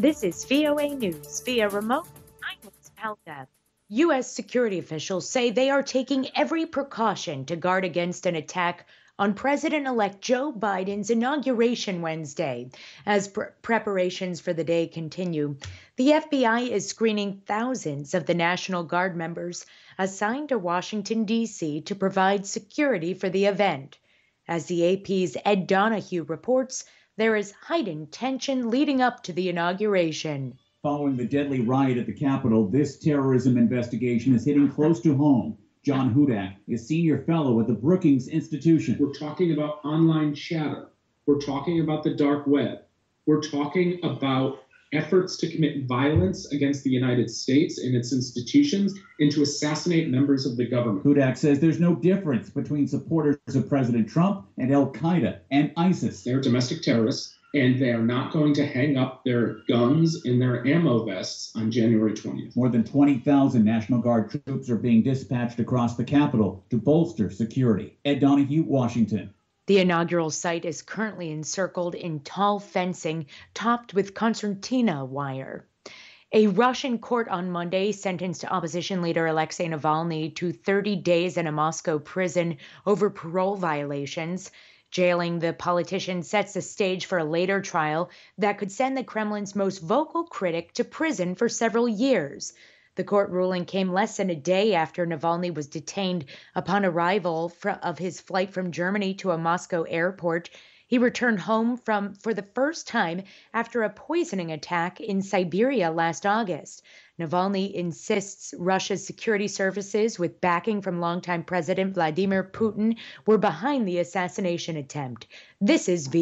This is VOA News via remote. I'm Liz Palka. U.S. security officials say they are taking every precaution to guard against an attack on President-elect Joe Biden's inauguration Wednesday. As preparations for the day continue, the FBI is screening thousands of the National Guard members assigned to Washington, D.C. to provide security for the event. As the AP's Ed Donahue reports, there is heightened tension leading up to the inauguration. Following the deadly riot at the Capitol, this terrorism investigation is hitting close to home. John Hudak is senior fellow at the Brookings Institution. We're talking about online chatter. We're talking about the dark web. We're talking about efforts to commit violence against the United States and its institutions and to assassinate members of the government. Hudak says there's no difference between supporters of President Trump and Al-Qaeda and ISIS. They're domestic terrorists, and they are not going to hang up their guns in their ammo vests on January 20th. More than 20,000 National Guard troops are being dispatched across the Capitol to bolster security. Ed Donahue, Washington. The inaugural site is currently encircled in tall fencing topped with concertina wire. A Russian court on Monday sentenced opposition leader Alexei Navalny to 30 days in a Moscow prison over parole violations. Jailing the politician sets the stage for a later trial that could send the Kremlin's most vocal critic to prison for several years. The court ruling came less than a day after Navalny was detained upon arrival of his flight from Germany to a Moscow airport. He returned home for the first time after a poisoning attack in Siberia last August. Navalny insists Russia's security services, with backing from longtime President Vladimir Putin, were behind the assassination attempt. This is